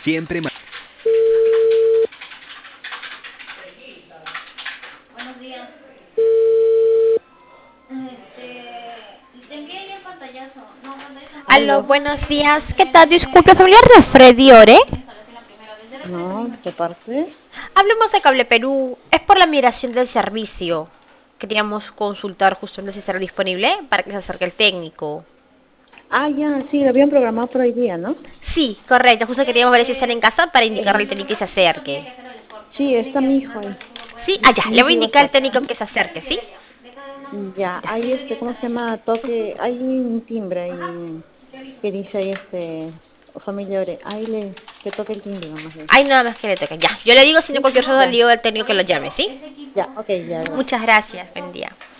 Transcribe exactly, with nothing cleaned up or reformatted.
Siempre más. Buenos días. Este, te envié ya el pantallazo. No, pantallazo no. Aló, Aló. buenos días. ¿Qué tal? Disculpe, familiar de Freddy Ore. Instalación la primera vez. De repente No, ¿de parte? Hablemos de Cable Perú. Es por la migración del servicio. Queríamos consultar justo si estará disponible para que se acerque el técnico. Ah, ya, sí, lo habían programado por hoy día, ¿no? Sí, correcto. Justo queríamos ver si están en casa para indicarle al técnico que se acerque. Sí, está mi hijo ahí. Sí, ah, ya. Mi Le voy a hijo iba a indicar al estar. técnico que se acerque, ¿sí? Ya, hay este, ¿cómo se llama? Toque, hay un timbre ahí que dice ahí este, familia Ore. Ahí le, que toque el timbre nomás. le- Hay nada más que le toque. Ya. Yo le digo, si no Sí, cualquier cosa, le ya, digo al técnico que lo llame, ¿sí? ya, ok, ya, gracias. Muchas gracias. Buen día.